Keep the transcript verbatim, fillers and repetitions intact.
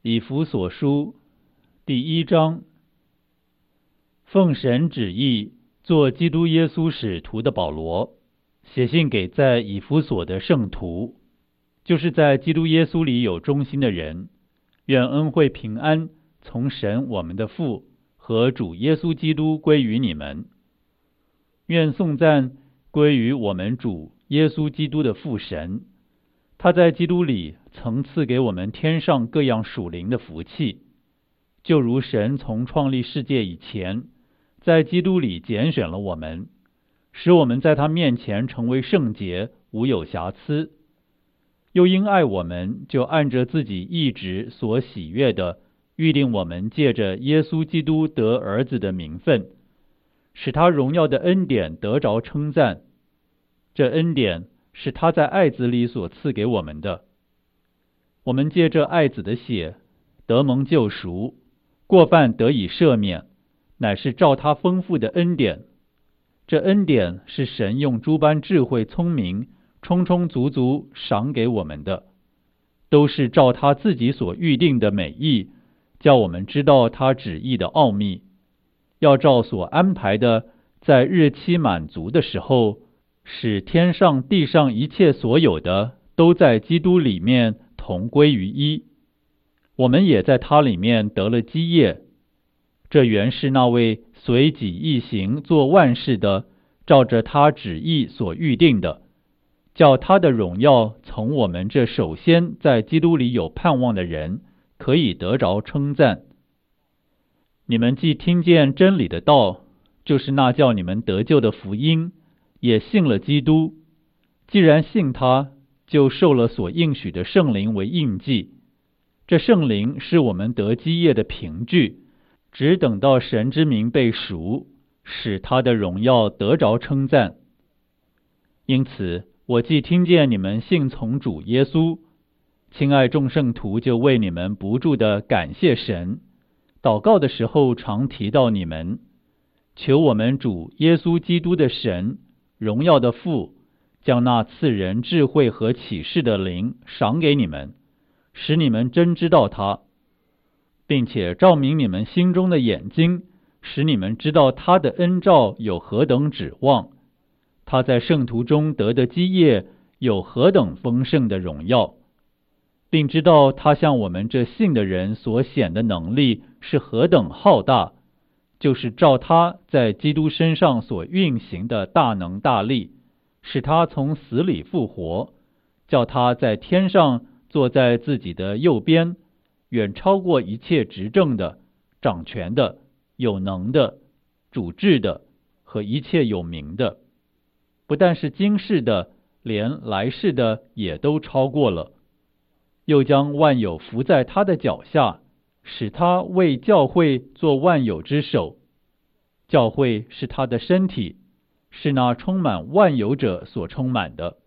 以弗所书第一章，奉神旨意做基督耶稣使徒的保罗，写信给在以弗所的圣徒，就是在基督耶稣里有忠心的人，愿恩惠平安从神我们的父和主耶稣基督归于你们。愿颂赞归于我们主耶稣基督的父神，他在基督里曾赐给我们天上各样属灵的福气，就如神从创立世界以前，在基督里拣选了我们，使我们在他面前成为圣洁，无有瑕疵。又因爱我们，就按着自己意志所喜悦的，预定我们借着耶稣基督得儿子的名分，使他荣耀的恩典得着称赞。这恩典是他在爱子里所赐给我们的。我们借着爱子的血得蒙救赎，过犯得以赦免，乃是照他丰富的恩典。这恩典是神用诸般智慧聪明充充足足赏给我们的，都是照他自己所预定的美意，叫我们知道他旨意的奥秘，要照所安排的，在日期满足的时候，使天上地上一切所有的都在基督里面同归于一。我们也在他里面得了基业，这原是那位随己意行做万事的，照着他旨意所预定的，叫他的荣耀从我们这首先在基督里有盼望的人可以得着称赞。你们既听见真理的道，就是那叫你们得救的福音，也信了基督。既然信他，就受了所应许的圣灵为印记。这圣灵是我们得基业的凭据，只等到神之名被赎，使他的荣耀得着称赞。因此我既听见你们信从主耶稣，亲爱众圣徒，就为你们不住的感谢神，祷告的时候常提到你们，求我们主耶稣基督的神，荣耀的父，将那赐人智慧和启示的灵赏给你们，使你们真知道他，并且照明你们心中的眼睛，使你们知道他的恩召有何等指望，他在圣徒中得的基业有何等丰盛的荣耀，并知道他向我们这信的人所显的能力是何等浩大，就是照他在基督身上所运行的大能大力，使他从死里复活，叫他在天上坐在自己的右边，远超过一切执政的、掌权的、有能的、主治的和一切有名的，不但是今世的，连来世的也都超过了。又将万有伏在他的脚下，使他为教会做万有之首。教会是他的身体，是那充满万有者所充满的。